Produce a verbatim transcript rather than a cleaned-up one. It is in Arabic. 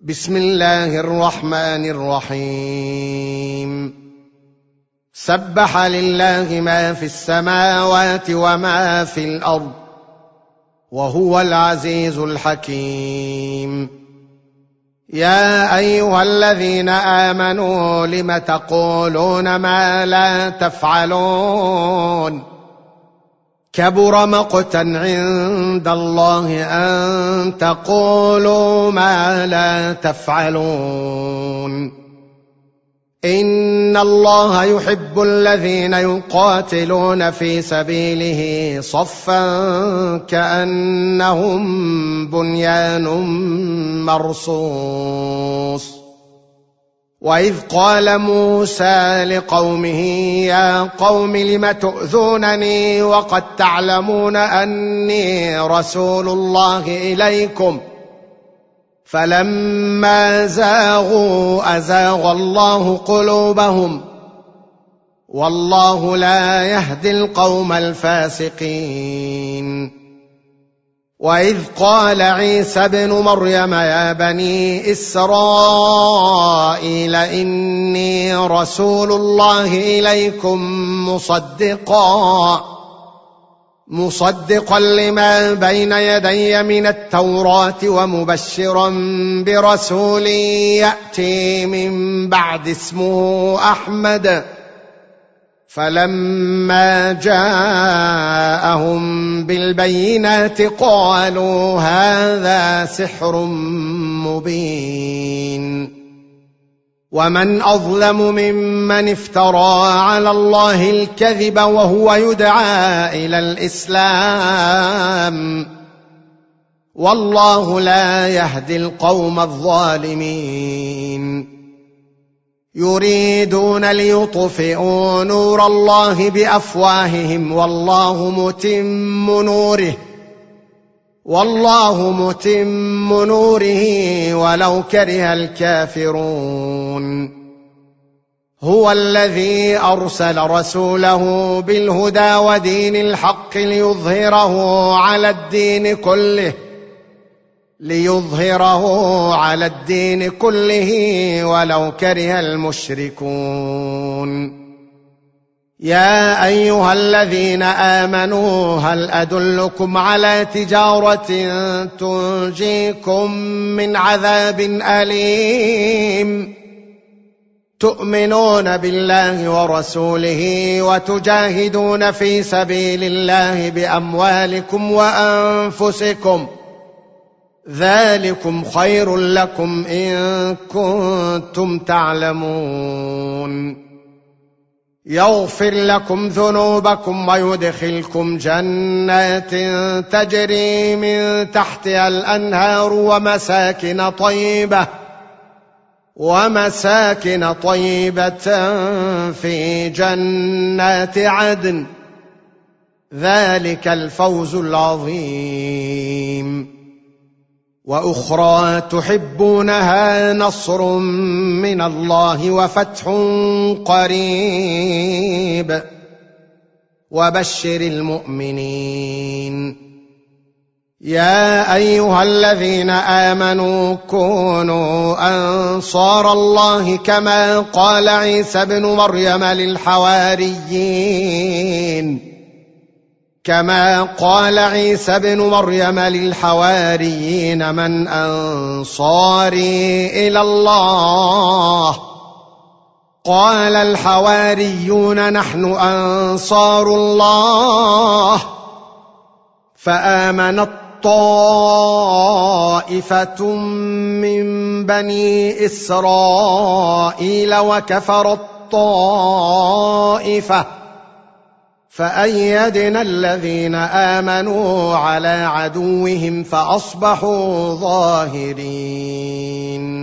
بسم الله الرحمن الرحيم. سبح لله ما في السماوات وما في الأرض وهو العزيز الحكيم. يا أيها الذين آمنوا لم تقولون ما لا تفعلون كبر مقتا عند الله أن تقولوا ما لا تفعلون. إن الله يحب الذين يقاتلون في سبيله صفا كأنهم بنيان مرصوص. وإذ قال موسى لقومه يا قوم لم تؤذونني وقد تعلمون أني رسول الله إليكم فلما زاغوا أزاغ الله قلوبهم والله لا يهدي القوم الفاسقين. وإذ قال عيسى ابن مريم يا بني إسرائيل إني رسول الله إليكم مصدقا مصدقا لما بين يدي من التوراة ومبشرا برسول يأتي من بعد اسمه أحمد. فلما جاءهم بالبينات قالوا هذا سحر مبين. ومن أظلم ممن افترى على الله الكذب وهو يدعى إلى الإسلام والله لا يهدي القوم الظالمين. يريدون ليطفئوا نور الله بأفواههم والله متم نوره والله متم نوره ولو كره الكافرون. هو الذي أرسل رسوله بالهدى ودين الحق ليظهره على الدين كله ليظهره على الدين كله ولو كره المشركون. يا أيها الذين آمنوا هل أدلكم على تجارة تنجيكم من عذاب أليم تؤمنون بالله ورسوله وتجاهدون في سبيل الله بأموالكم وأنفسكم ذلكم خير لكم إن كنتم تعلمون. يغفر لكم ذنوبكم ويدخلكم جنات تجري من تحتها الأنهار ومساكن طيبة ومساكن طيبة في جنات عدن ذلك الفوز العظيم. وأخرى تحبونها نصر من الله وفتح قريب وبشر المؤمنين. يا أيها الذين آمنوا كونوا أنصار الله كما قال عيسى ابن مريم للحواريين كما قال عيسى ابن مريم للحواريين من أنصاري إلى الله قال الحواريون نحن أنصار الله. فآمنت طائفة من بني إسرائيل وكفرت طائفة فأيدنا الذين آمنوا على عدوهم فأصبحوا ظاهرين.